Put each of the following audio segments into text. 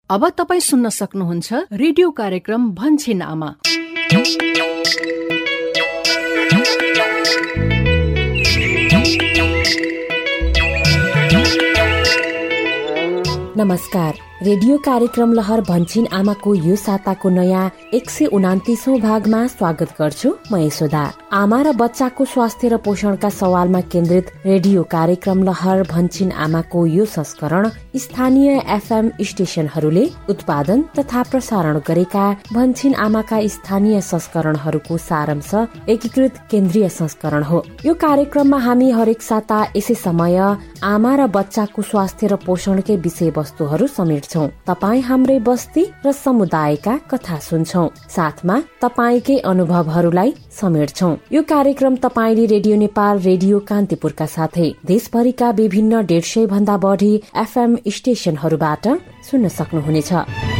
अब तपाईँ सुन्न सक्नुहुन्छ रेडियो कार्यक्रम भन्छिन आमा। नमस्कार, रेडियो कार्यक्रम लहर भन्छिन आमाको यो साताको नयाँ 129औं भागमा स्वागत गर्छु। म यशोदा। आमा र बच्चाको स्वास्थ्य र पोषणका सवालमा केन्द्रित रेडियो कार्यक्रम लहर भन्छिन आमाको यो संस्करण स्थानीय एफएम स्टेशनहरूले उत्पादन तथा प्रसारण गरेका भन्छिन आमाका स्थानीय संस्करणहरूको सारांश एकीकृत केन्द्रीय संस्करण हो। यो कार्यक्रममा हामी हरेक साता यसै समय आमा र बच्चाको स्वास्थ्य र पोषणकै विषयवस्तुहरू समेट्छौं। तपाईँ हाम्रै बस्ती र समुदायका कथा सुन्छौं, साथमा तपाईँकै अनुभवहरूलाई समेट्छौं। यो कार्यक्रम तपाईँले रेडियो नेपाल, रेडियो कान्तिपुरका साथै देशभरिका विभिन्न 150 भन्दा बढी एफएम स्टेशनहरूबाट सुन्न सक्नुहुनेछ।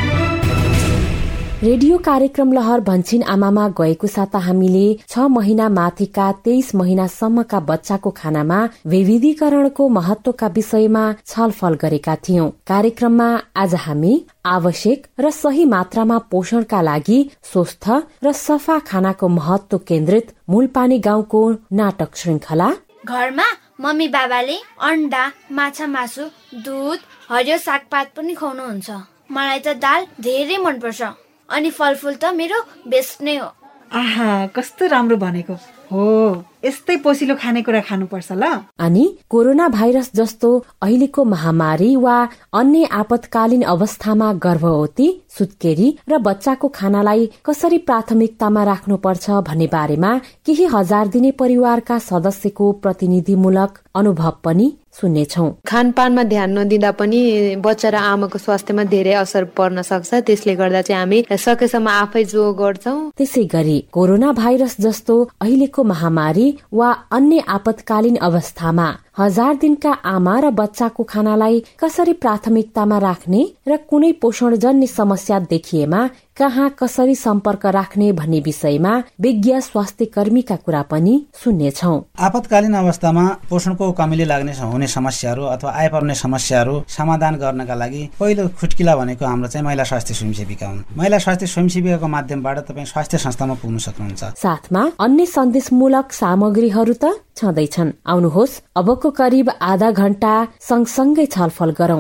रेडियो कार्यक्रम लहर भन्छिन आमामा गएको साता हामीले 6 महिना माथिका 23 महिनासम्मका बच्चाको खानामा वैविधीकरणको महत्वका विषयमा छलफल गरेका थियौं। कार्यक्रममा आज हामी आवश्यक र सही मात्रामा पोषणका लागि स्वस्थ र सफा खानाको महत्व केन्द्रित मूलपानी गाउँको नाटक श्रृंखला घरमा मम्मी बाबाले अन्डा, माछा मासु, दूध, हरियो सागपात पनि खुवाउनुहुन्छ। मलाई त दाल धेरै मनपर्छ अनि फलफुल त मेरो बेस्ट नै हो। आहा, कस्तो राम्रो भनेको हो। यस्तै पोसिलो खानेकुरा खानुपर्छ ल। अनि कोरोना भाइरस जस्तो अहिलेको महामारी वा अन्य आपतकालीन अवस्थामा गर्भवती, सुत्केरी र बच्चाको खानालाई कसरी प्राथमिकतामा राख्नुपर्छ भन्ने बारेमा केही हजार दिने परिवारका सदस्यको प्रतिनिधिमूलक अनुभव पनि सुन्नेछौं। खानपानमा ध्यान नदिँदा पनि बच्चा र आमाको स्वास्थ्यमा धेरै असर पर्न सक्छ। त्यसले गर्दा चाहिँ हामी सकेसम्म आफै जो गर्छौं। त्यसै गरी कोरोना भाइरस जस्तो अहिलेको महामारी वा अन्य आपतकालीन अवस्थामा हजार दिनका आमा र बच्चाको खानालाई कसरी प्राथमिकतामा राख्ने र कुनै पोषणजन्य समस्या देखिएमा कहाँ कसरी सम्पर्क राख्ने भन्ने विषयमा विज्ञ स्वास्थ्य कर्मीका कुरा पनि सुन्नेछौं। आपतकालीन अवस्थामा पोषणको कमीले लाग्ने हुने समस्याहरू अथवा आइपर्ने समस्याहरू समाधान गर्नका लागि पहिलो खुट्किला भनेको हाम्रो चाहिँ महिला स्वास्थ्य स्वयंसेविका हुन्। महिला स्वास्थ्य स्वयंसेविकाको माध्यमबाट तपाईँ स्वास्थ्य संस्थामा पुग्न सक्नुहुन्छ। साथमा अन्य सन्देशमूलक सामग्रीहरू त छँदैछन्। आउनुहोस् अबको करिब आधा घण्टा सँगसँगै छलफल गरौं।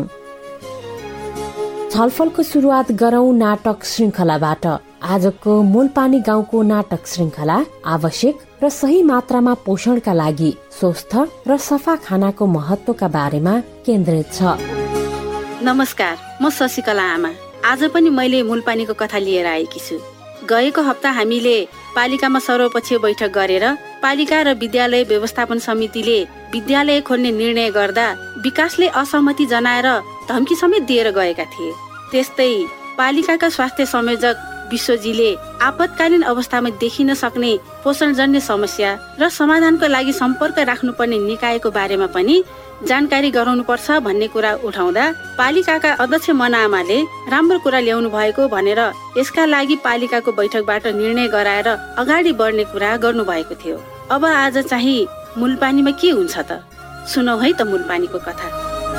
छलफलको सुरुवात गरौं नाटक श्रृंखलाबाट। आजको मूलपानी गाउँको नाटक श्रृंखला आवश्यक र सही मात्रामा पोषणका लागि स्वस्थ र सफा खानाको महत्वका बारेमा केन्द्रित छ। नमस्कार, म शशिकला आमा। आज पनि मैले मूलपानीको कथा लिएर आएकी छु। गएको हप्ता हामीले पालिकामा सर्वपक्षीय बैठक गरेर पालिका र विद्यालय व्यवस्थापन समितिले विद्यालय खोल्ने निर्णय गर्दा विकासले असहमति जनाएर धम्की समेत दिएर गएका थिए। त्यस्तै पालिकाका स्वास्थ्य संयोजक विश्वजीले आपतकालीन अवस्थामा देखिन सक्ने पोषणजन्य समस्या र समाधानको लागि सम्पर्क राख्नुपर्ने निकायको बारेमा पनि जानकारी गराउनुपर्छ भन्ने कुरा उठाउँदा पालिकाका अध्यक्ष मनाआमाले राम्रो कुरा ल्याउनु भएको भनेर यसका लागि पालिकाको बैठकबाट निर्णय गराएर अगाडि बढ्ने कुरा गर्नुभएको थियो। अब आज चाहिँ मूलपानीमा के हुन्छ त सुनौ है त मूलपानीको कथा।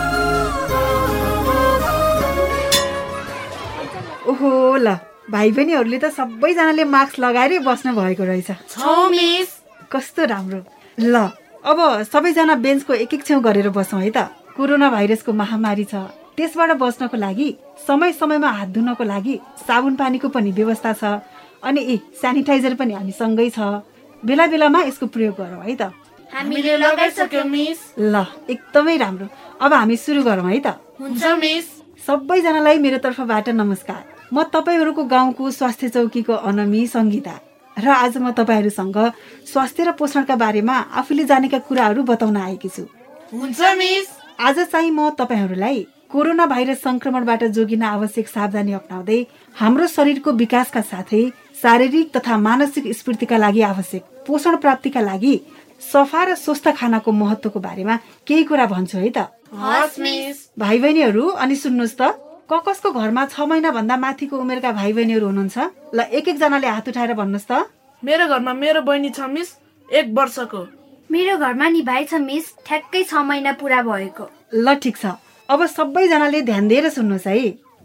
ओहो ल, भाइ बहिनीहरूले त सबैजनाले मास्क लगाएरै बस्नु भएको रहेछ। कस्तो राम्रो। ल अब सबैजना बेन्चको एक एक छेउ गरेर बसौँ है त। कोरोना भाइरसको महामारी छ, त्यसबाट बच्नको लागि समय समयमा हात धुनको लागि साबुन पानीको पनि व्यवस्था छ अनि सेनिटाइजर पनि हामी सँगै छ। बेला बेलामा यसको प्रयोग गरौँ है त। हामीले लगाइसक्यौं मिस। ल एकदमै राम्रो। अब हामी सुरु गरौँ है त। हुन्छ मिस। सबैजनालाई मेरो तर्फबाट नमस्कार। म तपाईहरूको गाउँको स्वास्थ्य चौकीको अनमी सङ्गीता र आज म तपाईहरूसँग स्वास्थ्य र पोषणका बारेमा आफूले जानेका कुराहरू बताउन आएकी छु। हुन्छ मिस। आज चाहिँ म तपाईहरूलाई कोरोना भाइरस संक्रमणबाट जोगिन आवश्यक सावधानी अपनाउँदै हाम्रो शरीरको विकासका साथै शारीरिक तथा मानसिक स्फूर्तिका लागि आवश्यक पोषण प्राप्तिका लागि सफा र स्वस्थ खानाको महत्वको बारेमा केही कुरा भन्छु है त। हस् मिस। भाइ बहिनीहरू अनि सुन्नुहोस् त, कसको घरमा 6 महिना भन्दा माथिको उमेरका भाइ बहिनीहरू हुनुहुन्छ? ल एक एक जनाले हात उठाएर भन्नुहोस् त। मेरो घरमा मेरो बहिनी छ मिस, 1 वर्षको। मेरो घरमा नि भाइ छ मिस, ठ्याक्कै 6 महिना पुरा भएको। ल ठिक छ। अब सबैजनाले ध्यान दिएर सुन्नुहोस् है।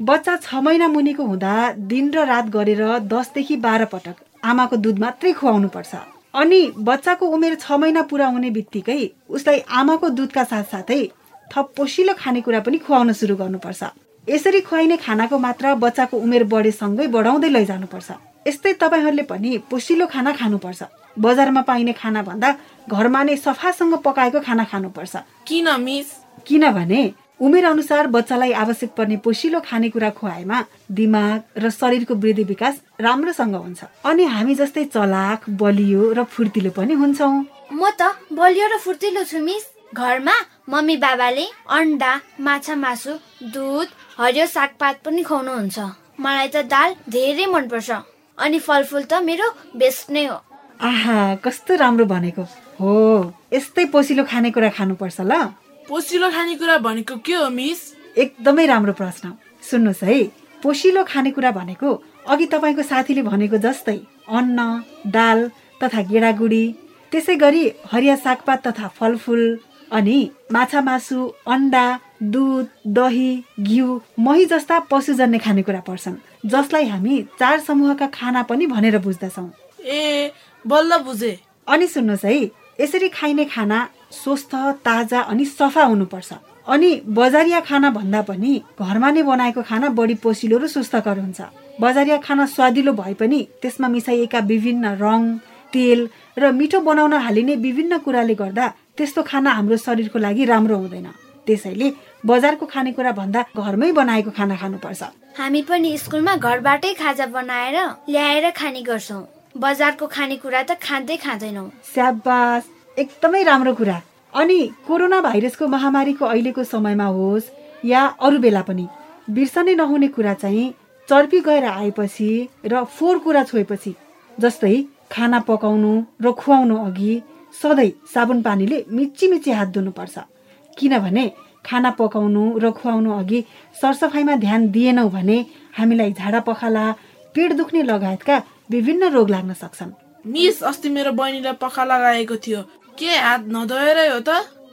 बच्चा 6 महिना मुनिको हुँदा दिन र रात गरेर 10 देखि 12 पटक आमाको दुध मात्रै खुवाउनु पर्छ। अनि बच्चाको उमेर 6 महिना पुरा हुने बित्तिकै उसलाई आमाको दुधका साथसाथै थप पोषिलो खानेकुरा पनि खुवाउन सुरु गर्नुपर्छ। यसरी खुवाइने खानाको मात्रा बच्चाको उमेर बढेसँगै बढाउँदै लैजानुपर्छ। यस्तै तपाईहरूले पनि पोषिलो खाना खानुपर्छ। बजारमा पाइने खाना भन्दा घरमा नै सफासँग पकाएको खाना खानुपर्छ। किन मिस? किनभने उमेर अनुसार बच्चालाई आवश्यक पर्ने पोषिलो खानेकुरा खुवाएमा दिमाग र शरीरको वृद्धि विकास राम्रोसँग हुन्छ अनि हामी जस्तै चलाक, बलियो र फुर्तिलो पनि हुन्छौँ। म त बलियो र फुर्तिलो छु मिस। घरमा मम्मी बाबाले अन्डा, माछा मासु, दुध, हरियो सागपात पनि खुवाउनुहुन्छ। मलाई त दाल धेरै मनपर्छ अनि फलफुल त मेरो बेस्ट नै हो। आहा, कस्तो राम्रो भनेको हो। यस्तै पोषिलो खानेकुरा खानुपर्छ ल। पोषिलो खानेकुरा भनेको के हो मिस? एकदमै राम्रो प्रश्न। सुन्नुहोस् है, पोषिलो खानेकुरा भनेको अघि तपाईँको साथीले भनेको जस्तै अन्न, दाल तथा गेडागुडी, त्यसै गरी हरिया सागपात तथा फलफुल, अनि माछा मासु, अन्डा, दुध, दही, घिउ, मही जस्ता पशुजन्य खानेकुरा पर्छन्, जसलाई हामी 4 समूहका खाना पनि भनेर बुझ्दछौँ। ए, बल्ल बुझे। अनि सुन्नुहोस् है, यसरी खाइने खाना स्वस्थ, ताजा अनि सफा हुनुपर्छ। अनि बजारिया खाना भन्दा पनि घरमा नै बनाएको खाना बढी पोषिलो र स्वस्थकर हुन्छ। बजारिया खाना स्वादिलो भए पनि त्यसमा मिसाइएका विभिन्न रङ, तेल र मिठो बनाउन हालिने विभिन्न कुराले गर्दा त्यस्तो खाना हाम्रो शरीरको लागि राम्रो हुँदैन। त्यसैले बजारको खानेकुरा भन्दा घरमै बनाएको खाना खानुपर्छ। हामी पनि स्कुलमा घरबाटै खाजा बनाएर ल्याएर खाने गर्छौँ। बजारको खानेकुरा त खाँदैनौँ। स्याबास, एकदमै राम्रो कुरा। अनि कोरोना भाइरसको महामारीको अहिलेको समयमा होस् या अरू बेला पनि बिर्सनै नहुने कुरा चाहिँ चर्पी गएर आएपछि र फोहोर कुरा छोएपछि, जस्तै खाना पकाउनु र खुवाउनु अघि सधैँ साबुन पानीले मिची हात धुनुपर्छ। किनभने खाना पकाउनु र खुवाउनु अघि सरसफाइमा ध्यान दिएनौँ भने हामीलाई झाडा पखाला, पेट दुख्ने लगायतका विभिन्न रोग लाग्न सक्छन्। मिस, अस्ति मेरो बहिनीलाई पखाला लागेको थियो। के हात नधोएरै हो त?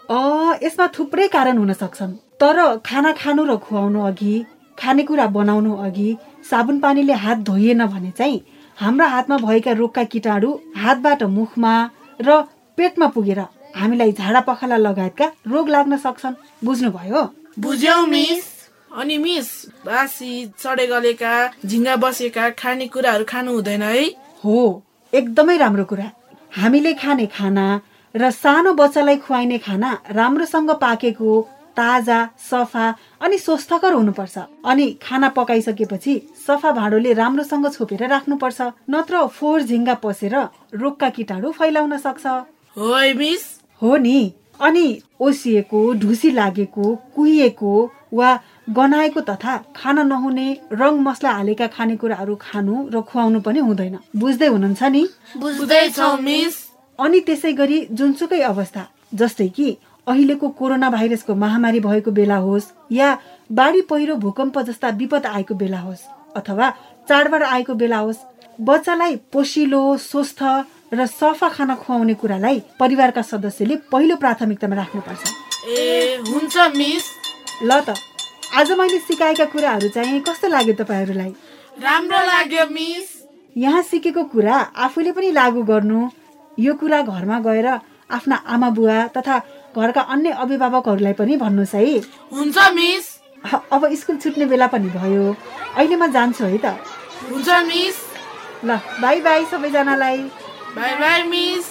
यसमा थुप्रै कारण हुन सक्छन्। तर खाना खानु र खुवाउनु अघि, खानेकुरा बनाउनु अघि साबुन पानीले हात धोइएन भने चाहिँ हाम्रा हातमा भएका रोगका कीटाणु हातबाट मुखमा र पेटमा पुगेर हामीलाई झाडा पखाला लगायतका रोग लाग्न सक्छन्। बुझ्नुभयो? बुझ्यौ मिस। अनि मिस, बासी, सडे गलेका, झिङ्गा बसेका खानेकुराहरू खानु हुँदैन है? हो, एकदमै राम्रो कुरा। हामीले खाने खाना र सानो बच्चालाई खुवाइने खाना राम्रोसँग पाकेको, ताजा, सफा अनि स्वस्थकर हुनुपर्छ। अनि खाना पकाइसकेपछि सफा भाँडोले राम्रोसँग छोपेर राख्नुपर्छ, नत्र फोहोर झिङ्गा पसेर रोगका कीटाणु फैलाउन सक्छ। हो मिस। हो नि। अनि ओसिएको, ढुसी लागेको, कुहिएको वा गनाएको तथा खान नहुने, रङ मसला हालेका खानेकुराहरू खानु र खुवाउनु पनि हुँदैन। बुझ्दै हुनुहुन्छ नि? बुझ्दैछौ मिस। अनि त्यसै गरी जुनसुकै अवस्था, जस्तै कि अहिलेको कोरोना भाइरसको महामारी भएको बेला होस् या बाढी पहिरो, भूकम्प जस्ता विपद आएको बेला होस् अथवा चाडबाड आएको बेला होस्, बच्चालाई पोषिलो, स्वस्थ र सफा खाना खुवाउने कुरालाई परिवारका सदस्यले पहिलो प्राथमिकतामा राख्नुपर्छ। ए, हुन्छ मिस। ल त, आज मैले सिकाएका कुराहरू चाहिँ कस्तो लाग्यो तपाईँहरूलाई? राम्रो लाग्यो मिस। यहाँ सिकेको कुरा आफूले पनि लागू गर्नु। यो कुरा घरमा गएर आफ्ना आमा बुवा तथा घरका अन्य अभिभावकहरूलाई पनि भन्नुहोस् है। हुन्छ मिस। अब स्कुल छुट्ने बेला पनि भयो, अहिले म जान्छु है त। हुन्छ मिस। ल, बाई बाई सबैजनालाई। Bye bye miss.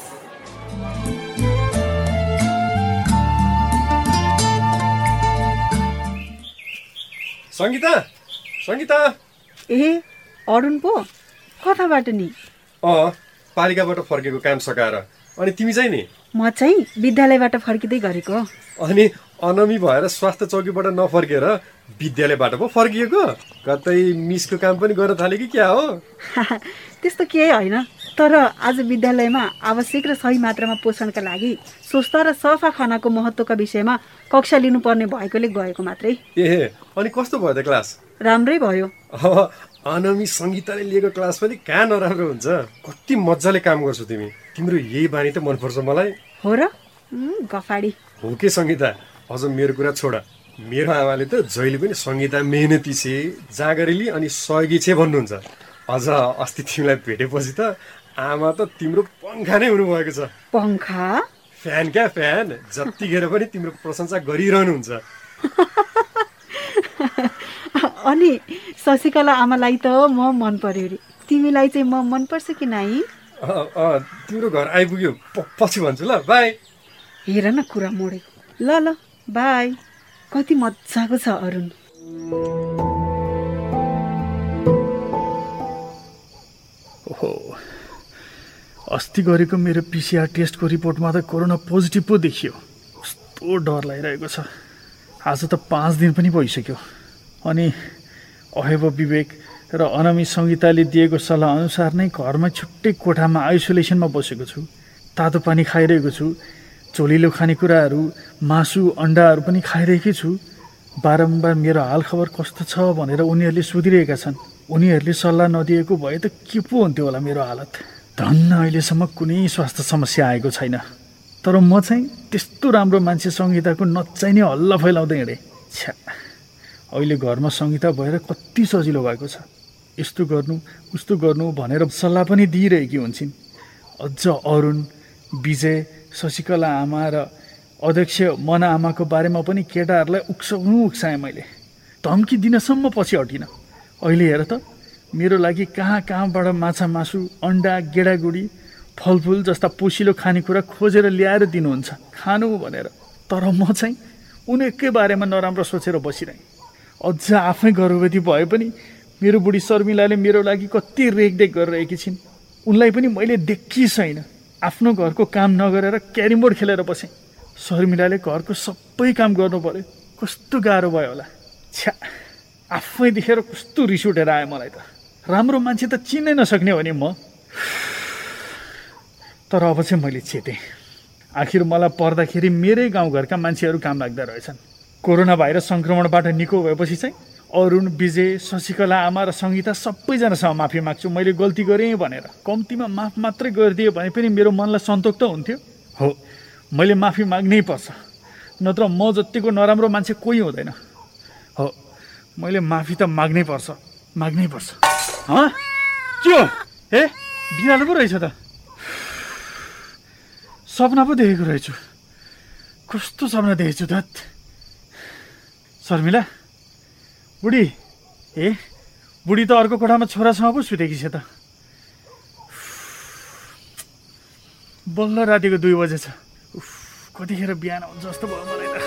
Sangita, Sangita. ए, अरुण पो? कताबाट नि? पालिकाबाट फर्केको काम सकाएर। अनि तिमी चाहिँ नि? म चाहिँ विद्यालयबाट फर्किँदै गरेको। अनि अनमी भएर स्वास्थ्य चौकीबाट नफर्केर विद्यालयबाट पो फर्किएको? कतै मिसको काम पनि गर्न थाले कि क्या हो? त्यस्तो केही होइन, तर आज विद्यालयमा आवश्यक र सही मात्रामा पोषणका लागि स्वस्थ र सफा खानाको महत्त्वका विषयमा कक्षा लिनुपर्ने भएकोले गएको मात्रै। ए, अनि कस्तो भयो त क्लास? राम्रै भयो। अनमी सङ्गीताले लिएको क्लास पनि कहाँ नराम्रो हुन्छ। कति मजाले काम गर्छौ तिमी। तिम्रो यही बानी त मनपर्छ मलाई। हो र? गफाडी हो के सङ्गीता? अझ मेरो कुरा छोड, मेरो आमाले त जहिले पनि सङ्गीता मेहनती छे, जागरेली अनि सहयोगी छे भन्नुहुन्छ। अझ अस्ति तिमीलाई भेटेपछि त आमा त तिम्रो पङ्खा नै हुनुभएको छ। पङ्खा? फ्यान क्या फ्यान, जतिखेर पनि तिम्रो प्रशंसा गरिरहनुहुन्छ। अनि शशिकला आमालाई त म मन पर्यो रे, तिमीलाई चाहिँ म मन पर्छ कि नाइ? तिम्रो घर आइपुग्यो, पछि भन्छु ल, बाई। हेर न कुरा मोडेको। ल ल बाई। कति मजाको छ अरुण। ओहो, अस्ति गरेको मेरो पिसिआर टेस्टको रिपोर्टमा त कोरोना पोजिटिभ पो देखियो। कस्तो डर लागिरहेको छ। आज त 5 दिन पनि भइसक्यो। अनि अहेब विवेक र अनमी सङ्गीताले दिएको सल्लाह अनुसार नै घरमा छुट्टै कोठामा आइसोलेसनमा बसेको छु। तातो पानी खाइरहेको छु। चोलिलो खानेकुराहरू, मासु, अन्डाहरू पनि खाइरहेकै छु। बारम्बार मेरो हालखबर कस्तो छ भनेर उनीहरूले सोधिरहेका छन्। उनीहरूले सल्लाह नदिएको भए त के पो हुन्थ्यो होला मेरो हालत। धन्न अहिलेसम्म कुनै स्वास्थ्य समस्या आएको छैन। तर म चाहिँ त्यस्तो राम्रो मान्छे सङ्गीताको नचाहिने हल्ला फैलाउँदै हिँडेँ। छ्या, अहिले घरमा सङ्गीता भएर कति सजिलो भएको छ। यस्तो गर्नु उस्तो गर्नु भनेर सल्लाह पनि दिइरहेकी हुन्छन्। अझ अरुण, विजय, शशिकला आमा र अध्यक्ष मना आमाको बारेमा पनि केटाहरूलाई उक्साएँ मैले। धम्की दिनसम्म पछि हटिन। अहिले हेर त, मेरो लागि कहाँबाट माछा मासु, अन्डा, गेडागुडी, फलफुल जस्ता पोसिलो खानेकुरा खोजेर ल्याएर दिनुहुन्छ खानु भनेर। तर म चाहिँ उनीहरूकै बारेमा नराम्रो सोचेर बसिरहेँ। अझ आफै गर्भवती भए पनि मेरो बुढी शर्मिलाले मेरो लागि कति रेखदेख गरिरहेकी छिन्। उनलाई पनि मैले देखी छैन। आफ्नो घरको काम नगरेर क्यारम बोर्ड खेलेर बसेँ। शर्मिलाले घरको सबै काम गर्नु पर्यो। कस्तो गाह्रो भयो होला। छ्या, आफै देखेर कस्तो रिस उठेर आयो मलाई त। राम्रो मान्छे त चिन्नै नसक्ने हो नि म। तर अब चाहिँ मैले चेतेँ। आखिर मलाई पर्दाखेरि मेरै गाउँघरका मान्छेहरू काम लाग्दा रहेछन्। कोरोना भाइरस सङ्क्रमणबाट निको भएपछि चाहिँ अरुण, विजय, शशिकला आमा र सङ्गीता सबैजनासँग माफी माग्छु मैले गल्ती गरेँ भनेर। कम्तीमा माफ मात्रै गरिदियो भने पनि मेरो मनलाई सन्तोष त हुन्थ्यो। हो, मैले माफी माग्नै पर्छ, नत्र म जतिको नराम्रो मान्छे कोही हुँदैन। हो, मैले माफी त माग्नै पर्छ। के हो? ए, बिरालो पो रहेछ त। सपना पो देखेको रहेछु। कस्तो सपना देखेछु त? शर्मिला, बुढी, ए बुढी त अर्को कोठामा छोरासँग पो सुतेकी छ त। बल्ल रातिको 2 बजे छ। कतिखेर बिहान हुन्छ जस्तो भयो मलाई त।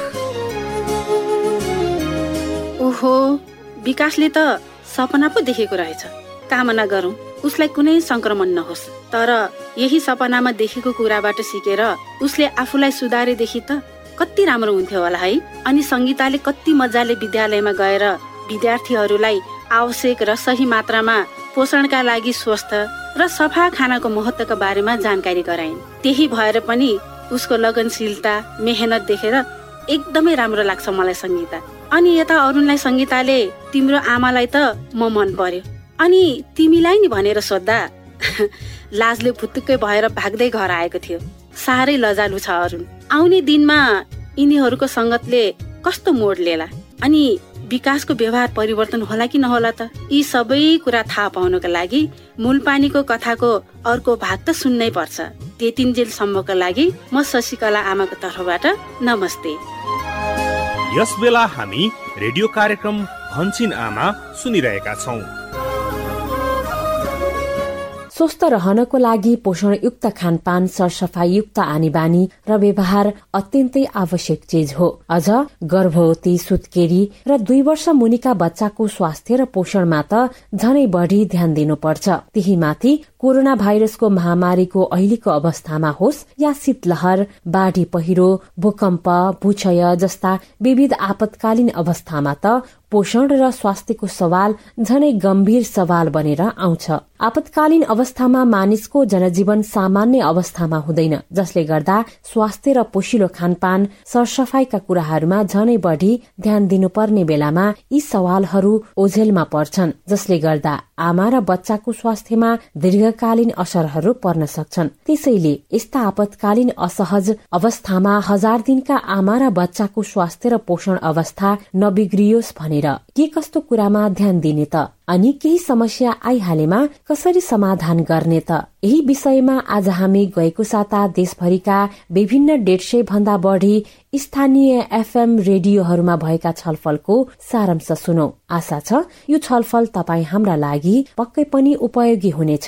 ओहो, विकासले त सपना पो देखेको रहेछ। कामना गरौँ उसलाई कुनै संक्रमण नहोस्। तर यही सपनामा देखेको कुराबाट सिकेर उसले आफूलाई सुधारेदेखि त कति राम्रो हुन्थ्यो होला है। अनि सङ्गीताले कति मजाले विद्यालयमा गएर विद्यार्थीहरूलाई आवश्यक र सही मात्रामा पोषणका लागि स्वस्थ र सफा खानाको महत्त्वका बारेमा जानकारी गराइन्। त्यही भएर पनि उसको लगनशीलता, मेहनत देखेर एकदमै राम्रो लाग्छ मलाई सङ्गीता। अनि यता अरुणलाई सङ्गीताले तिम्रो आमालाई त म मन पर्यो, अनि तिमीलाई नि भनेर सोद्धा लाजले फुत्तुकै भएर भाग्दै घर आएको थियो। साह्रै लजालु छ अरुण। आउने दिनमा यिनीहरूको सङ्गतले कस्तो मोड लिएला, अनि विकासको व्यवहार परिवर्तन होला कि नहोला त? यी सबै कुरा थाहा पाउनको लागि मूलपानीको कथाको अर्को भाग त सुन्नै पर्छ। त्यतिन्जेलसम्मको लागि म शशिकला आमाको तर्फबाट नमस्ते। यस बेला हामी रेडियो कार्यक्रम भन्छिन आमा सुनिरहेका छौं। स्वस्थ रहनको लागि पोषणयुक्त खानपान, सरसफाइयुक्त आनीबानी र व्यवहार अत्यन्तै आवश्यक चीज हो। अझ गर्भवती, सुत्केरी र 2 वर्ष मुनिका बच्चाको स्वास्थ्य र पोषणमा त झनै बढ़ी ध्यान दिनुपर्छ। त्यही माथि कोरोना भाइरसको महामारीको अहिलेको अवस्थामा होस् या शीतलहर, बाढी पहिरो, भूकम्प, भूक्षय जस्ता विविध आपतकालीन अवस्थामा त पोषण र स्वास्थ्यको सवाल झनै गम्भीर सवाल बनेर आउँछ। आपतकालीन अवस्थामा मानिसको जनजीवन सामान्य अवस्थामा हुँदैन, जसले गर्दा स्वास्थ्य र पोषिलो खानपान, सरसफाइका कुराहरूमा झनै बढ़ी ध्यान दिनुपर्ने बेलामा यी सवालहरू ओझेलमा पर्छन्, जसले गर्दा आमा र बच्चाको स्वास्थ्यमा दीर्घ दीर्घकालीन असरहरू पर्न सक्छन्। त्यसैले यस्ता आपतकालीन असहज अवस्थामा 1000 दिनका आमा र बच्चाको स्वास्थ्य र पोषण अवस्था नबिग्रियोस् भनेर के कस्तो कुरामा ध्यान दिने त, अनि केही समस्या आइहालेमा कसरी समाधान गर्ने त? यही विषयमा आज हामी गएको साता देशभरिका विभिन्न 150 भन्दा बढ़ी स्थानीय FM रेडियोहरूमा भएका छलफलको सारांश सुनौ। आशा छ यो छलफल तपाई हाम्रा लागि पक्कै पनि उपयोगी हुनेछ।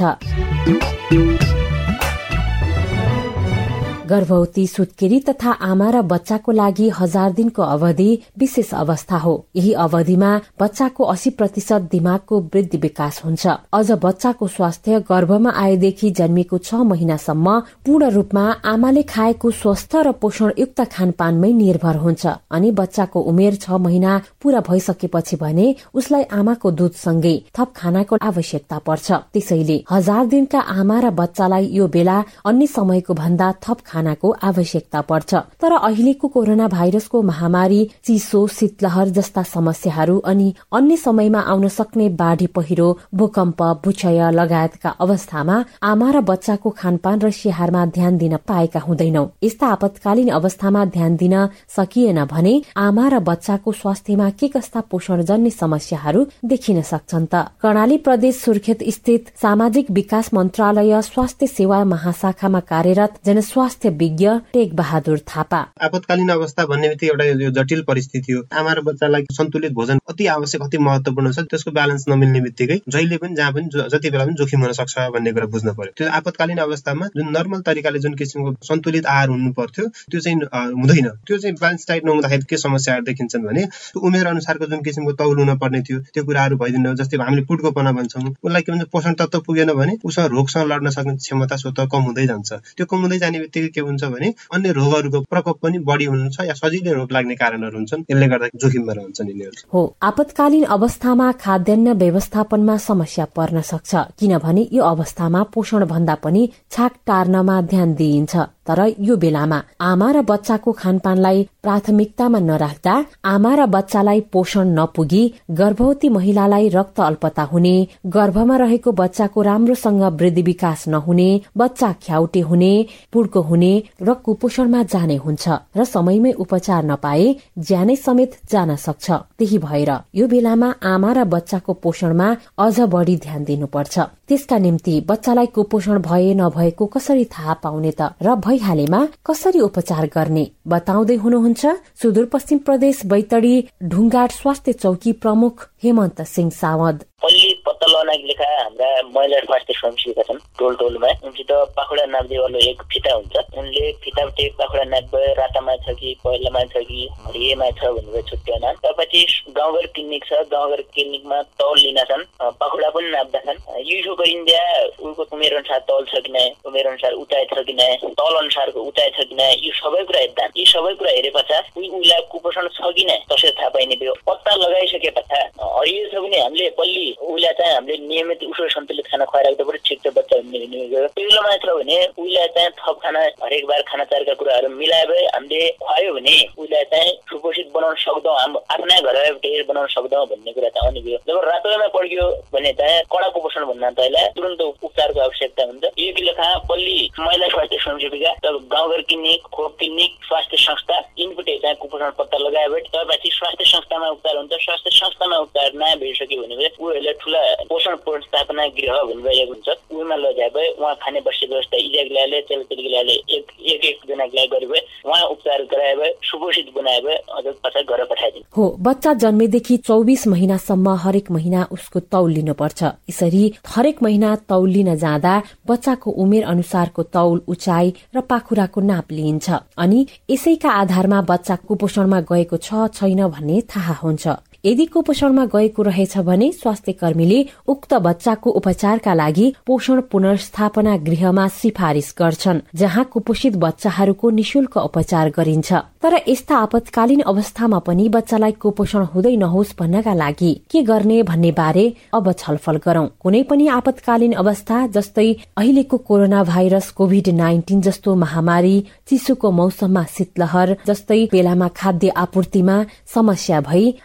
गर्भवती, सुत्केरी तथा आमा र बच्चाको लागि 1000 दिनको अवधि विशेष अवस्था हो। यही अवधिमा बच्चाको 80% दिमागको वृद्धि विकास हुन्छ। अझ बच्चाको स्वास्थ्य गर्भमा आएदेखि जन्मिएको 6 महिनासम्म पूर्ण रूपमा आमाले खाएको स्वस्थ र पोषणयुक्त खानपानमै निर्भर हुन्छ। अनि बच्चाको उमेर 6 महिना पूरा भइसकेपछि भने उसलाई आमाको दूधसँगै थप खानाको आवश्यकता पर्छ। त्यसैले 1000 दिनका आमा र बच्चालाई यो बेला अन्य समयको भन्दा थप खानाको आवश्यकता पर्छ। तर अहिलेको कोरोना भाइरसको महामारी, चिसो, शीतलहर जस्ता समस्याहरू अनि अन्य समयमा आउन सक्ने बाढी पहिरो, भूकम्प, भूक्षय लगायतका अवस्थामा आमा र बच्चाको खानपान र स्याहारमा ध्यान दिन पाएका हुँदैनौ। यस्ता आपतकालीन अवस्थामा ध्यान दिन सकिएन भने आमा र बच्चाको स्वास्थ्यमा के कस्ता पोषणजन्य समस्याहरू देखिन सक्छन् त? कर्णाली प्रदेश सुर्खेत स्थित सामाजिक विकास मन्त्रालय स्वास्थ्य सेवा महाशाखामा कार्यरत जनस्वास्थ्य विज्ञ टेक बहादुर थापा। आपतकालीन अवस्था भन्ने बित्तिकै एउटा यो जटिल परिस्थिति हो। आमा र बच्चालाई सन्तुलित भोजन अति आवश्यक, अति महत्वपूर्ण छ। त्यसको ब्यालेन्स नमिल्ने बित्तिकै जहिले पनि जहाँ पनि जति बेला पनि जोखिम हुन सक्छ भन्ने कुरा बुझ्न पर्यो। त्यो आपतकालीन अवस्थामा जुन नर्मल तरिकाले जुन किसिमको सन्तुलित आहार हुनु पर्थ्यो त्यो चाहिँ हुँदैन। त्यो चाहिँ ब्यालेन्स डाइट नहुँदाखेरि के समस्याहरू देखिन्छन् भने उमेर अनुसारको जुन किसिमको तौल हुन पर्ने थियो त्यो कुराहरू भइदिनु। जस्तै हामीले पुड्कोपना भन्छौँ, उसलाई के भन्छ पोषण तत्व पुगेन भने उसमा रोगसँग लड्न सक्ने क्षमता स्वतः कम हुँदै जान्छ। त्यो कम हुँदै जाने बित्तिकै के हुन्छ भने अन्य रोगहरूको प्रकोप पनि बढी हुन्छ या सजिलै रोग लाग्ने कारणहरू हुन्छन्। यसले गर्दा जोखिममा रहन्छन् यिनीहरू। हो, आपतकालीन अवस्थामा खाद्यान्न व्यवस्थापनमा समस्या पर्न सक्छ, किनभने यो अवस्थामा पोषण भन्दा पनि छाक टार्नमा ध्यान दिइन्छ। तर यो बेलामा आमा र बच्चाको खानपानलाई प्राथमिकतामा नराख्दा आमा र बच्चालाई पोषण नपुगी गर्भवती महिलालाई रक्त अल्पता हुने, गर्भमा रहेको बच्चाको राम्रोसँग वृद्धि विकास नहुने, बच्चा ख्याउटे हुने, पुड्को हुने र कुपोषणमा जाने हुन्छ र समयमै उपचार नपाए ज्यानै समेत जान सक्छ। त्यही भएर यो बेलामा आमा र बच्चाको पोषणमा अझ बढी ध्यान दिनुपर्छ। त्यसका निम्ति बच्चालाई कुपोषण भए नभएको कसरी थाहा पाउने त, र भइहालेमा कसरी उपचार गर्ने बताउँदै हुनुहुन्छ सुदूरपश्चिम प्रदेश बैतडी ढुङ्गाड स्वास्थ्य चौकी प्रमुख हेमन्त सिंह सावद। पल्ली पत्ता लगाउनका लेखा हाम्रा महिला स्वास्थ्य स्वयंसेविका छन् टोलमा। उनसित पाखुडा नाप्देवालो एक फिता हुन्छ। उनले फितापट्टि पाखुडा नाप्दै रातामा छ कि पहिलामा छ कि हरिएमा छ भनेर छुट्याउन। त्यसपछि गाउँघर क्लिनिक छ, गाउँघर क्लिनिकमा तौल लिन छन्, पाखुडा पनि नाप्दा छन्। युजो गरिन्दा उनको उमेर अनुसार तौल छ कि नै, उमेर अनुसार उचाइ छ कि नै, तौल अनुसारको उचाइ छ कि नै, यो सबै कुरा हेर्दा यी सबै कुरा हेरे पश्चात उनीलाई कुपोषण छ कि नै कसरी थाहा पाइने भयो। पत्ता लगाइसके पश्चात हरियो छ भने हामीले पल्ली उसलाई चाहिँ हामीले नियमित उसो सन्तुलित खाना खुवाइराख्दा पनि ठिक छ बच्चा हुने। पहिलो मात्र भने उसलाई चाहिँ थप खाना हरेक बार खाना चारका कुराहरू मिलाए भए हामीले खुवायो भने उसलाई चाहिँ सुपोषित बनाउन सक्छौँ, हाम्रो आफ्नै घरबाट बनाउन सक्छौँ भन्ने कुरा चाहिँ अनिवार्य। जब रातोमा पड्क्यो भने चाहिँ कडा कुपोषण भन्दा तैलाई तुरन्त उपचारको आवश्यकता हुन्छ। यो लेखा पल्ली महिला स्वास्थ्य स्वयंसेविका, गाउँघर क्लिनिक, खोप क्लिनिक, स्वास्थ्य संस्था यिनपट्टि चाहिँ कुपोषण पत्ता लगाए भए त्यसपछि स्वास्थ्य संस्थामा उपचार हुन्छ। स्वास्थ्य संस्थामा उपचार नयाँ भइसक्यो भने उनीहरूले ठुला पोषण व्यवस्थापना गृह भन्नुभएको हुन्छ। उहीमा लजाए भए उहाँ खाने बस्ने व्यवस्था इजागलाले चलचलगिलाले एक जनाको लागि गरे भए उहाँ उपचार गराए भए सुपोषित बनाए भए अझ पछाडि घर पठाइदिनु हो। बच्चा जन्मेदेखि 24 महिनासम्म हरेक महिना उसको तौल लिनुपर्छ। यसरी हरेक महिना तौल लिन जाँदा बच्चाको उमेर अनुसारको तौल, उचाइ र पाखुराको नाप लिइन्छ अनि यसैका आधारमा बच्चा कुपोषणमा गएको छ छैन भन्ने थाहा हुन्छ। यदि कुपोषणमा गएको रहेछ भने स्वास्थ्य कर्मीले उक्त बच्चाको उपचारका लागि पोषण पुनर्स्थापना गृहमा सिफारिश गर्छन्, जहाँ कुपोषित बच्चाहरूको निशुल्क उपचार गरिन्छ। तर यस्ता आपतकालीन अवस्थामा पनि बच्चालाई कुपोषण हुँदै नहोस् भन्नका लागि के गर्ने भन्ने बारे अब छलफल गरौं। कुनै पनि आपतकालीन अवस्था जस्तै अहिलेको कोरोना भाइरस कोभिड-19 जस्तो महामारी, चिसोको मौसममा शीतलहर जस्तै बेलामा खाद्य आपूर्तिमा समस्या भई आमा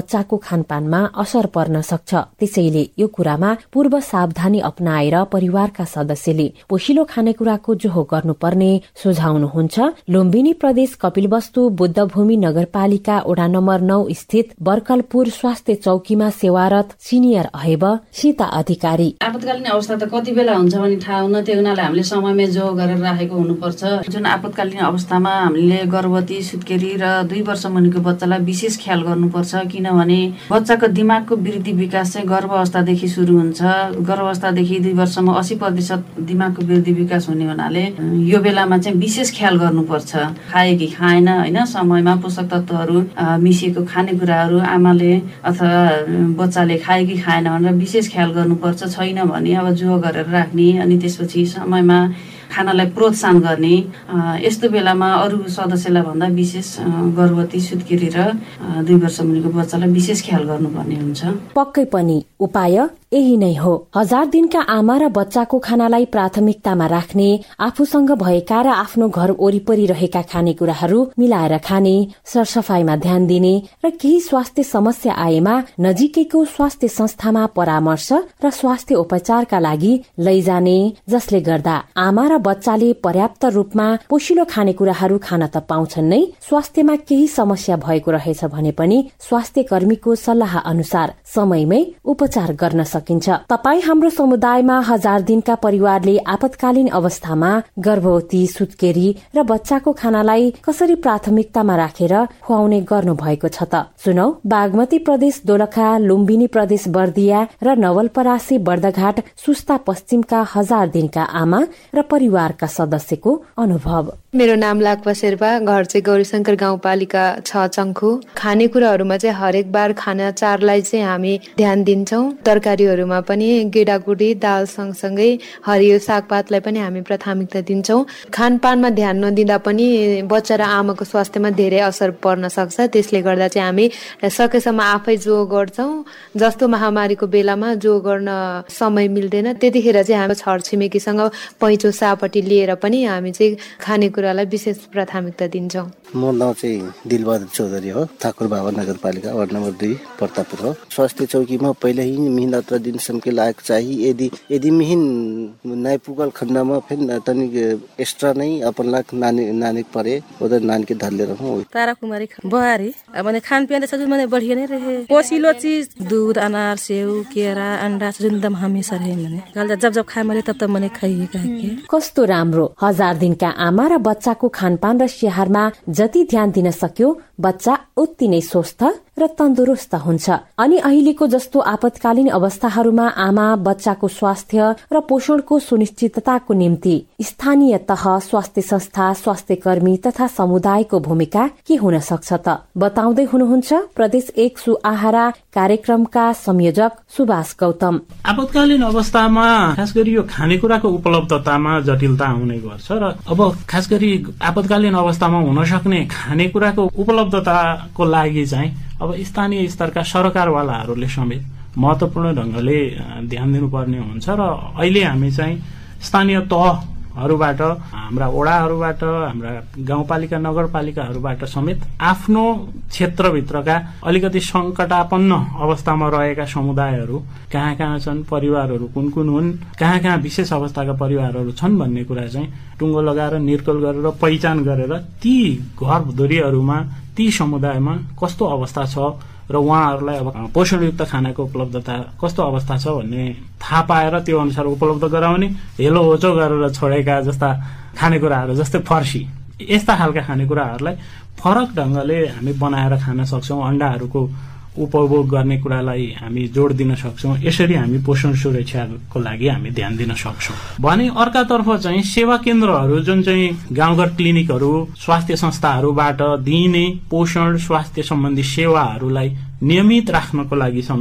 बच्चाको खानपानमा असर पर्न सक्छ। त्यसैले यो कुरामा पूर्व सावधानी अपनाएर परिवारका सदस्यले पोषिलो खानेकुराको जोहो गर्नुपर्ने सुझाउनुहुन्छ। लुम्बिनी प्रदेश कपिलवस्तु बुद्धभूमि नगरपालिका वडा नम्बर 9 स्थित बर्कलपुर स्वास्थ्य चौकीमा सेवारत सिनियर अहेब सीता अधिकारी। आपतकालीन अवस्था त कति बेला हुन्छ भने थाहा हुन्न, त्यो हुनाले हामीले समयमै जो गरेर राखेको हुनुपर्छ। जुन आपतकालीन अवस्थामा हामीले गर्भवती, सुत्केरी र 2 वर्ष मुनिको बच्चालाई विशेष ख्याल गर्नुपर्छ, किनभने बच्चाको दिमागको वृद्धि विकास चाहिँ गर्भावस्थादेखि सुरु हुन्छ। गर्भावस्थादेखि 2 वर्षमा 80% दिमागको वृद्धि विकास हुने हुनाले यो बेलामा चाहिँ विशेष ख्याल गर्नुपर्छ। खाए कि खाएन होइन, समयमा पोषक तत्त्वहरू मिसिएको खानेकुराहरू आमाले अथवा बच्चाले खाए कि खाएन भनेर विशेष ख्याल गर्नुपर्छ। छैन भने अब जो गरेर राख्ने, अनि त्यसपछि समयमा खानालाई प्रोत्साहन गर्ने। यस्तो बेलामा अरू सदस्यलाई भन्दा विशेष गर्भवती, सुत्केरी र 2 वर्ष मुनिको बच्चालाई विशेष ख्याल गर्नुपर्ने हुन्छ। पक्कै पनि उपाय यही नै हो। 1000 दिनका आमा र बच्चाको खानालाई प्राथमिकतामा राख्ने, आफूसँग भएका र आफ्नो घर वरिपरि रहेका खानेकुराहरू मिलाएर खाने, सरसफाईमा ध्यान दिने र केही स्वास्थ्य समस्या आएमा नजिकैको स्वास्थ्य संस्थामा परामर्श र स्वास्थ्य उपचारका लागि लैजाने, जसले गर्दा आमा र बच्चाले पर्याप्त रूपमा पोषिलो खानेकुराहरू खान त पाउँछन् नै, स्वास्थ्यमा केही समस्या भएको रहेछ भने पनि स्वास्थ्य कर्मीको सल्लाह अनुसार समयमै उपचार गर्न सकिन्छ। तपाई हाम्रो समुदायमा 1000 दिनका परिवारले आपतकालीन अवस्थामा गर्भवती, सुत्केरी र बच्चाको खानालाई कसरी प्राथमिकतामा राखेर खुवाउने गर्नु भएको छ त? सुनौ बागमती प्रदेश दोलखा, लुम्बिनी प्रदेश बर्दिया र नवलपरासी बर्दघाट सुस्ता पश्चिमका 1000 दिनका आमा र परिवारका सदस्यको अनुभव। मेरो नाम लाक्पा शेर्पा, घर चाहिँ गौरीशंकर गाउँपालिका 6 चङ्खु। खानेकुराहरूमा चाहिँ हरेक बार खाना चारलाई चाहिँ हामी ध्यान दिन्छौँ। तरकारीहरूमा पनि गेडागुडी, दाल सँगसँगै हरियो सागपातलाई पनि हामी प्राथमिकता दिन्छौँ। खानपानमा ध्यान नदिँदा पनि बच्चा र आमाको स्वास्थ्यमा धेरै असर पर्न सक्छ। त्यसले गर्दा चाहिँ हामी सकेसम्म आफै जो गर्छौँ। जस्तो महामारीको बेलामा जो गर्न समय मिल्दैन, त्यतिखेर चाहिँ हामी छरछिमेकीसँग पैँचो सापट्टि लिएर पनि हामी चाहिँ खानेकुरालाई विशेष प्राथमिकता दिन्छौँ। म नाउँ चाहिँ दिलबहादुर चौधरी हो, ठाकुर बाबा नगरपालिका वार्ड नम्बर 2 पर्तापुर हो। स्वास्थ्य चौकीमा पहिल्यै मिहिन 17 दिनसम्म लागेको चाहिँ। यदि मिहिन नाइ पुगल खण्डमा फेरि तनिक एक्स्ट्रा नै अपन लाख नानी परे उधर नानी के धर ले रहूं। तारा कुमारी बुहारी। मैंने खान पिन सब मैंने बढ़िया नहीं रहे। पोषिलो चीज दूध, अनार, सेव, केरा, अंडा जुन हमेशा रहे। मैंने जब खाए मैले तब मैंने खाइए के। कस्तो राम्रो 1000 दिनका आमा र बच्चाको खानपान र स्याहारमा जति ध्यान दिन सक्यो बच्चा उति नै स्वस्थ र तन्दुरुस्त हुन्छ। अनि अहिलेको जस्तो आपतकालीन अवस्थाहरूमा आमा बच्चाको स्वास्थ्य र पोषणको सुनिश्चितताको निम्ति स्थानीय तह, स्वास्थ्य संस्था, स्वास्थ्य कर्मी तथा समुदायको भूमिका के हुन सक्छ त? बताउँदै हुनुहुन्छ प्रदेश 1 सुआहारा कार्यक्रमका संयोजक सुभाष गौतम। आपतकालीन अवस्थामा खास गरी यो खानेकुराको उपलब्धतामा जटिलता आउने गर्छ र अब खास गरी आपतकालीन अवस्थामा हुन सक्ने खानेकुराको उपलब्धताको लागि चाहिँ अब स्थानीय स्तरका सरकारवालाहरूले समेत महत्वपूर्ण ढंगले ध्यान दिनुपर्ने हुन्छ र अहिले हामी चाहिँ स्थानीय तहहरूबाट, हाम्रा वडाहरूबाट, हाम्रा गाउँपालिका नगरपालिकाहरूबाट समेत आफ्नो क्षेत्रभित्रका अलिकति संकटापन्न अवस्थामा रहेका समुदायहरू कहाँ कहाँ छन्, परिवारहरू कुन कुन हुन्, कहाँ कहाँ विशेष अवस्थाका परिवारहरू छन् भन्ने कुरा चाहिँ टुङ्गो लगाएर निर्कल गरेर पहिचान गरेर ती घरधुरीहरूमा, ती समुदायमा कस्तो अवस्था छ र उहाँहरूलाई अब पोषणयुक्त खानाको उपलब्धता कस्तो अवस्था छ भन्ने थाहा पाएर त्यो अनुसार उपलब्ध गराउने, हेलो होचो गरेर छोडेका जस्ता खानेकुराहरू जस्तै फर्सी, यस्ता खालका खानेकुराहरूलाई फरक ढंगले हामी बनाएर खान सक्छौँ। अण्डाहरूको उपभोग गर्ने कुरालाई हामी जोड दिन सक्छौँ। यसरी हामी पोषण सुरक्षाको लागि हामी ध्यान दिन सक्छौँ। भने अर्कातर्फ चाहिँ सेवा केन्द्रहरू जुन चाहिँ गाउँघर क्लिनिकहरू, स्वास्थ्य संस्थाहरूबाट दिइने पोषण स्वास्थ्य सम्बन्धी सेवाहरूलाई नियमित राख्नको लागि समेत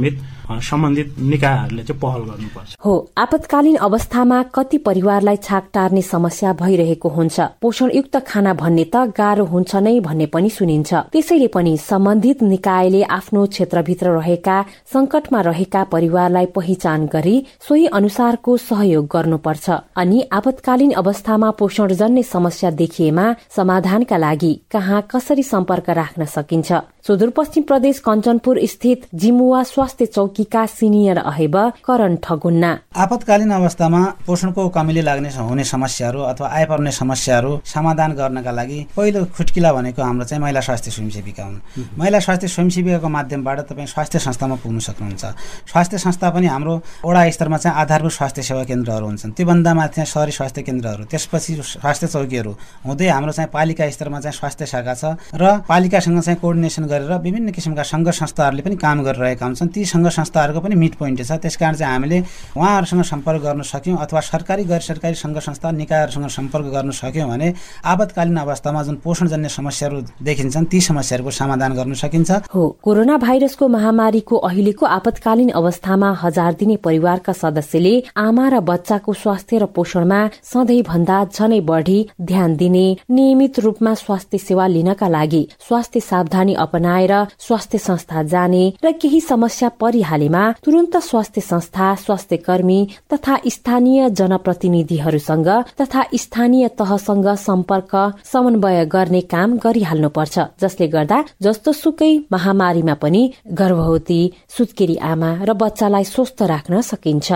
सम्बन्धित निकायहरूले चाहिँ पहल गर्नुपर्छ। हो, आपतकालीन अवस्थामा कति परिवारलाई छाक टार्ने समस्या भइरहेको हुन्छ। पोषणयुक्त खाना भन्ने त गाह्रो हुन्छ नै भन्ने पनि सुनिन्छ। त्यसैले पनि सम्बन्धित निकायले आफ्नो क्षेत्रभित्र रहेका संकटमा रहेका परिवारलाई पहिचान गरी सोही अनुसारको सहयोग गर्नुपर्छ। अनि आपतकालीन अवस्थामा पोषणजन्य समस्या देखिएमा समाधानका लागि कहाँ कसरी सम्पर्क राख्न सकिन्छ? सुदूरपश्चिम प्रदेश कञ्चनपुर स्थित जिमुवा स्वास्थ्य चौकीका सिनियर अहेब करण ठगुन्ना। आपतकालीन अवस्थामा पोषणको कमीले लाग्ने हुने समस्याहरू अथवा आइपर्ने समस्याहरू समाधान गर्नका लागि पहिलो खुट्किला भनेको हाम्रो चाहिँ महिला स्वास्थ्य स्वयंसेविका हुन्। महिला स्वास्थ्य स्वयंसेविकाको माध्यमबाट तपाईँ स्वास्थ्य संस्थामा पुग्न सक्नुहुन्छ। स्वास्थ्य संस्था पनि हाम्रो वडा स्तरमा चाहिँ आधारभूत स्वास्थ्य सेवा केन्द्रहरू हुन्छन्। त्योभन्दा माथि शहरी स्वास्थ्य केन्द्रहरू, त्यसपछि स्वास्थ्य चौकीहरू हुँदै हाम्रो चाहिँ पालिका स्तरमा चाहिँ स्वास्थ्य शाखा छ र पालिकासँग चाहिँ कोअर्डिनेसन गरेर विभिन्न किसिमका संघ संस्थाहरूले पनि काम गरिरहेका हुन्छन्। ती संघ संस्थाहरूको पनि मिट पोइन्ट छ। त्यसकारण चाहिँ हामीले उहाँहरूसँग सम्पर्क गर्न सक्यौँ अथवा सरकारी गैर सरकारी संघ संस्था निकायहरूसँग सम्पर्क गर्न सक्यौँ भने आपतकालीन अवस्थामा जुन पोषणजन्य समस्याहरू देखिन्छन् ती समस्याहरूको समाधान गर्न सकिन्छ। हो, कोरोना भाइरसको महामारीको अहिलेको आपतकालीन अवस्थामा 1000 दिने परिवारका सदस्यले आमा र बच्चाको स्वास्थ्य र पोषणमा सधैँ भन्दा झनै बढी ध्यान दिने, नियमित रूपमा स्वास्थ्य सेवा लिनका लागि स्वास्थ्य सावधानी अपनाएर स्वास्थ्य संस्था जाने र केही समस्या परिहालेमा तुरन्त स्वास्थ्य संस्था, स्वास्थ्य कर्मी तथा स्थानीय जनप्रतिनिधिहरूसँग तथा स्थानीय तहसँग सम्पर्क समन्वय गर्ने काम गरिहाल्नुपर्छ। जसले गर्दा जस्तो सुकै महामारीमा पनि गर्भवती, सुत्केरी आमा र बच्चालाई स्वस्थ राख्न सकिन्छ।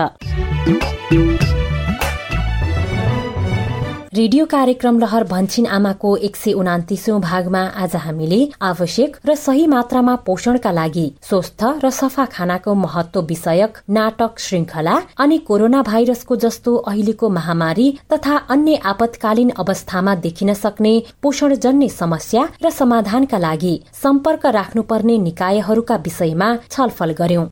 रेडियो कार्यक्रम लहर भन्छिन आमाको 129औं भागमा आज हामीले आवश्यक र सही मात्रामा पोषणका लागि स्वस्थ र सफा खानाको महत्व विषयक नाटक श्रृंखला अनि कोरोना भाइरसको जस्तो अहिलेको महामारी तथा अन्य आपतकालीन अवस्थामा देखिन सक्ने पोषणजन्य समस्या र समाधानका लागि सम्पर्क राख्नुपर्ने निकायहरूका विषयमा छलफल गर्यौं।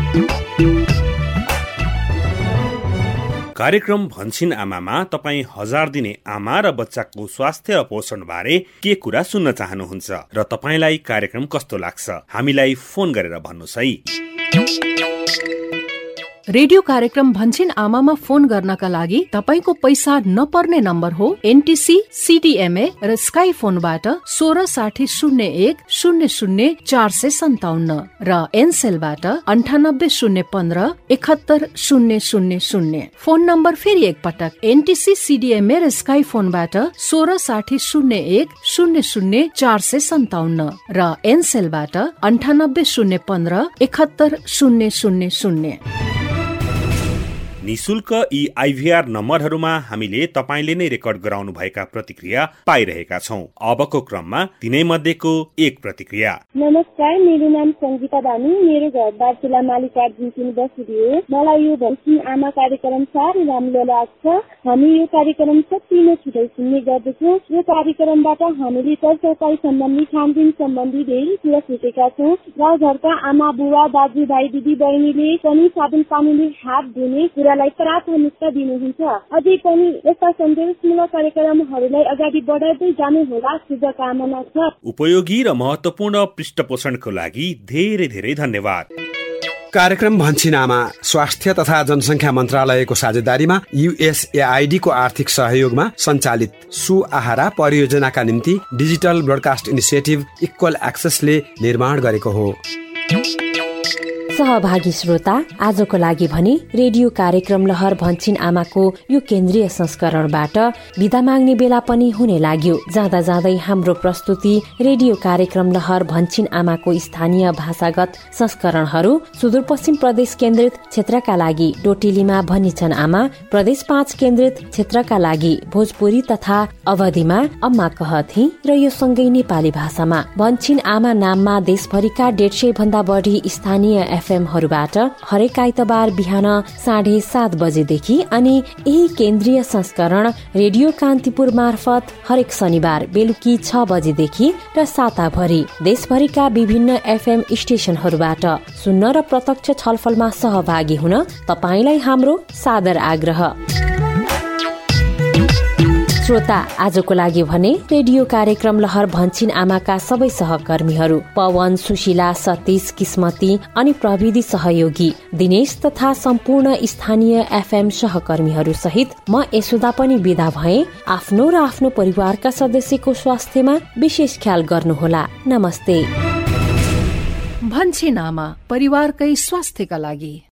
कार्यक्रम भन्छिन आमामा तपाईँ 1000 दिने आमा र बच्चाको स्वास्थ्य र पोषण बारे के कुरा सुन्न चाहनुहुन्छ र तपाईलाई कार्यक्रम कस्तो लाग्छ? हामीलाई फोन गरेर भन्नुहोस् है। रेडियो कार्यक्रम भन्छिन आमामा फोन गर्नका लागि तपाईको पैसा नपर्ने नम्बर हो एनटीसी सीडीएमए र स्काई फोनबाट 1660100457 र एनसेलबाट 9801571000। फोन नम्बर फेरि एकपटक एनटीसी सीडीएमए र स्काई फोनबाट 1660100457 र एनसेलबाट 9801571000। निशुल्क यी आइभीआर नम्बरहरूमा हामीले तपाईले नै रेकर्ड गराउनु भएका प्रतिक्रिया पाइरहेका छौं। अबको क्रममा तिनै मध्येको एक प्रतिक्रिया। नमस्कार, मेरो नाम संगीता बानु, मेरो घर दार्चुला मालिकाट जिन्किन बस्ती हो। मलाई यो भन्छिन आमा कार्यक्रम साह्रै राम्रो लाग्छ। हामी यो कार्यक्रम कति नै छिटै सुन्ने गर्दछौँ। यो कार्यक्रमबाट हामीले सरसफाइ सम्बन्धी, खानपिन सम्बन्धी धेरै कुरा सिकेका छौँ। गाउँघरका आमा बुवा, दाजुभाइ, दिदी बहिनीले पनि साबुन पानीले हात धुने कुरालाई प्राथमिकता दिनुहुन्छ। अझै पनि यस्ता सन्देशमूलक कार्यक्रमहरूलाई अगाडि बढाउँदै जानु होला, शुभकामना छ। उपयोगी र महत्वपूर्ण पृष्ठपोषणको लागि धेरै धेरै धन्यवाद। कार्यक्रम भन्छिन आमा स्वास्थ्य तथा जनसंख्या मन्त्रालयको साझेदारीमा USAID को आर्थिक सहयोगमा सञ्चालित सुआहारा परियोजनाका निम्ति डिजिटल ब्रोडकास्ट इनिसिएटिभ इक्वल एक्सेसले निर्माण गरेको हो। सहभागी श्रोता, आजको लागि भने रेडियो कार्यक्रम लहर भन्छिन आमाको यो केन्द्रीय संस्करणबाट बिदा माग्ने बेला पनि हुने लाग्यो। जाँदा जाँदै हाम्रो प्रस्तुति रेडियो कार्यक्रम लहर भन्छिन आमाको स्थानीय भाषागत संस्करणहरू सुदूरपश्चिम प्रदेश केन्द्रित क्षेत्रका लागि डोटिलीमा भनिन्छन् आमा, प्रदेश 5 केन्द्रित क्षेत्रका लागि भोजपुरी तथा अवधिमा अम्मा कहथी र यो सँगै नेपाली भाषामा भन्छिन आमा नाममा देशभरिका 150 भन्दा बढी स्थानीय एफएमहरूबाट हरेक आइतबार बिहान 7:30 बजेदेखि अनि यही केन्द्रीय संस्करण रेडियो कान्तिपुर मार्फत हरेक शनिबार बेलुकी 6 बजेदेखि र साताभरि देशभरिका विभिन्न एफएम स्टेशनहरूबाट सुन्न र प्रत्यक्ष छलफलमा सहभागी हुन तपाईलाई हाम्रो सादर आग्रह। श्रोता, आजको लागि भने रेडियो कार्यक्रम लहर भन्छिन आमाका सबै सहकर्मीहरू पवन, सुशीला, सतीश, किस्मती अनि प्रविधि सहयोगी दिनेश तथा सम्पूर्ण स्थानीय एफएम सहकर्मीहरू सहित म यशोदा पनि बिदा भए। आफ्नो र आफ्नो परिवारका सदस्यको स्वास्थ्यमा विशेष ख्याल गर्नुहोला। नमस्ते। भन्छिन आमा, परिवारकै स्वास्थ्यका लागि।